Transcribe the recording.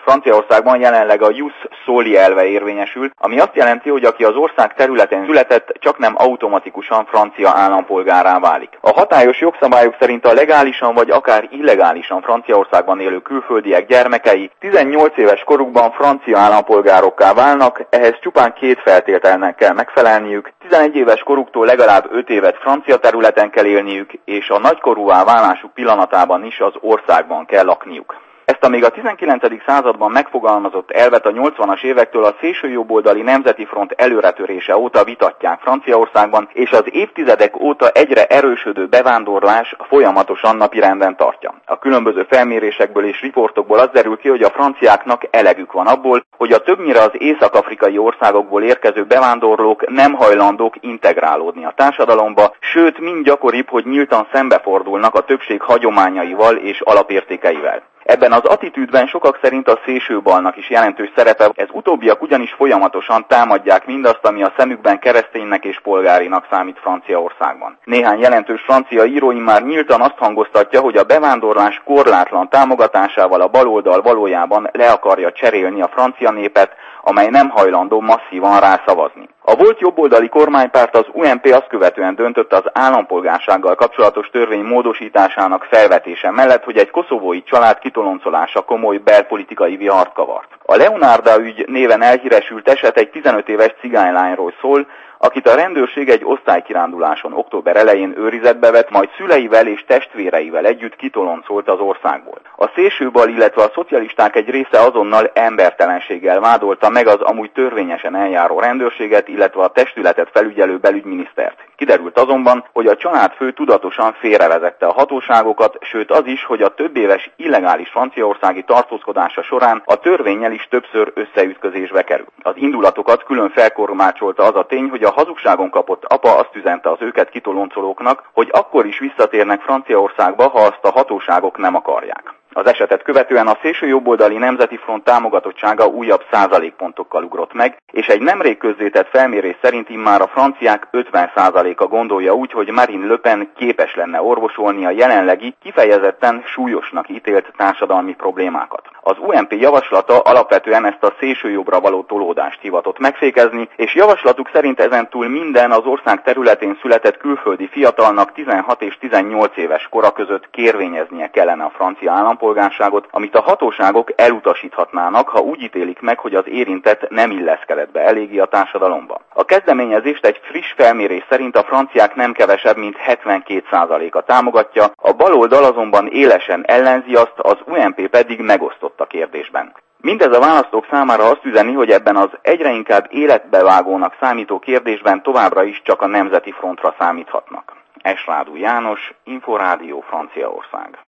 Franciaországban jelenleg a jus soli elve érvényesül, ami azt jelenti, hogy aki az ország területén született, csak nem automatikusan francia állampolgárrá válik. A hatályos jogszabályok szerint a legálisan vagy akár illegálisan Franciaországban élő külföldiek gyermekei 18 éves korukban francia állampolgárokká válnak, ehhez csupán 2 feltételnek kell megfelelniük, 11 éves koruktól legalább 5 évet francia területen kell élniük, és a nagykorúvá válásuk pillanatában is az országban kell lakniuk. Ezt a még a 19. században megfogalmazott elvet a 80-as évektől a szélsőjobboldali Nemzeti Front előretörése óta vitatják Franciaországban, és az évtizedek óta egyre erősödő bevándorlás folyamatosan napirenden tartja. A különböző felmérésekből és riportokból az derül ki, hogy a franciáknak elegük van abból, hogy a többnyire az észak-afrikai országokból érkező bevándorlók nem hajlandók integrálódni a társadalomba, sőt mind gyakoribb, hogy nyíltan szembefordulnak a többség hagyományaival és alapértékeivel. Ebben az attitűdben sokak szerint a szélsőbalnak is jelentős szerepe, ez utóbbiak ugyanis folyamatosan támadják mindazt, ami a szemükben kereszténynek és polgárinak számít Franciaországban. Néhány jelentős francia író már nyíltan azt hangoztatja, hogy a bevándorlás korlátlan támogatásával a baloldal valójában le akarja cserélni a francia népet, amely nem hajlandó masszívan rászavazni. A volt jobboldali kormánypárt, az UMP azt követően döntött az állampolgársággal kapcsolatos törvény módosításának felvetése mellett, hogy egy koszovói család kitoloncolása komoly belpolitikai vihart kavart. A Leonarda ügy néven elhíresült eset egy 15 éves cigánylányról szól, akit a rendőrség egy osztálykiránduláson október elején őrizetbe vett, majd szüleivel és testvéreivel együtt kitoloncolt az országból. A szélsőbal, illetve a szocialisták egy része azonnal embertelenséggel vádolta meg az amúgy törvényesen eljáró rendőrséget, illetve a testületet felügyelő belügyminisztert. Kiderült azonban, hogy a családfő tudatosan félrevezette a hatóságokat, sőt az is, hogy a többéves illegális franciaországi tartózkodása során a törvénnyel is többször összeütközésbe kerül. Az indulatokat külön felkormácsolta az a tény, hogy a hazugságon kapott apa azt üzente az őket kitoloncolóknak, hogy akkor is visszatérnek Franciaországba, ha azt a hatóságok nem akarják. Az esetet követően a szélsőjobboldali Nemzeti Front támogatottsága újabb százalékpontokkal ugrott meg, és egy nemrég közzétett felmérés szerint immár a franciák 50%-a gondolja úgy, hogy Marine Le Pen képes lenne orvosolni a jelenlegi, kifejezetten súlyosnak ítélt társadalmi problémákat. Az UMP javaslata alapvetően ezt a szélsőjobbra való tolódást hivatott megfékezni, és javaslatuk szerint ezentúl minden az ország területén született külföldi fiatalnak 16 és 18 éves kora között kérvényeznie kellene a francia állampolgárságot, amit a hatóságok elutasíthatnának, ha úgy ítélik meg, hogy az érintett nem illeszkedett be eléggé a társadalomba. A kezdeményezést egy friss felmérés szerint a franciák nem kevesebb, mint 72%-a támogatja, a baloldal azonban élesen ellenzi azt, az UMP pedig megosztott a kérdésben. Mindez a választók számára azt üzeni, hogy ebben az egyre inkább életbevágónak számító kérdésben továbbra is csak a Nemzeti Frontra számíthatnak. Esrádú János, Inforádió, Franciaország.